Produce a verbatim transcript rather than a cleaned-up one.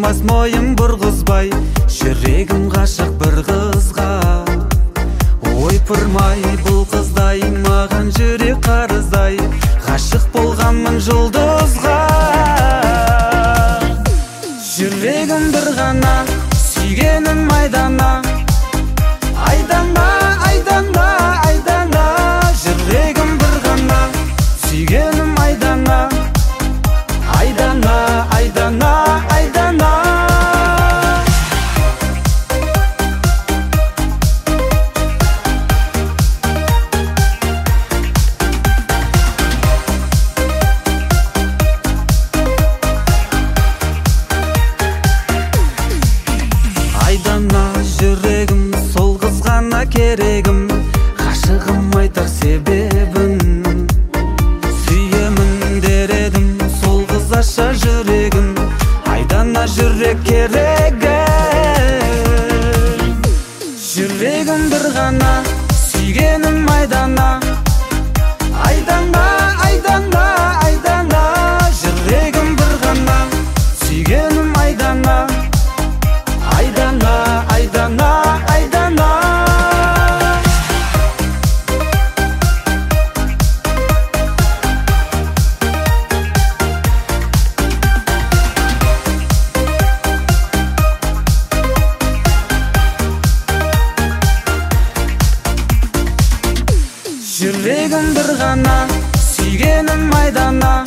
болмас мойын бұрғызбай, жүрегім ғашық бір қызға. Ойпырмай бұл қыздай, маған жүрек қарыздай, ғашық болғанмын жұлдызға. Жүрегім бір ғана, сүйгенім айдана, айдана, айдана, айдана. Жүрегім бір ғана, сүйгенім айдана, айдана, айдана, айдана. Айдана, жүрегім, сол қыз ғана керегім, ғашығым айтар себебін. Сүйемін дер едім, сол қыз аша жүрегім, айдана жүрек керегі. Жүрегім бір ғана, сүйгенім айдана, айдана, айдана, айдана. Жүрегім бір ғана, сүйгенім айдана, айдана, айдана, айдана. Жүрегім бір ғана, сүйгенім айдана,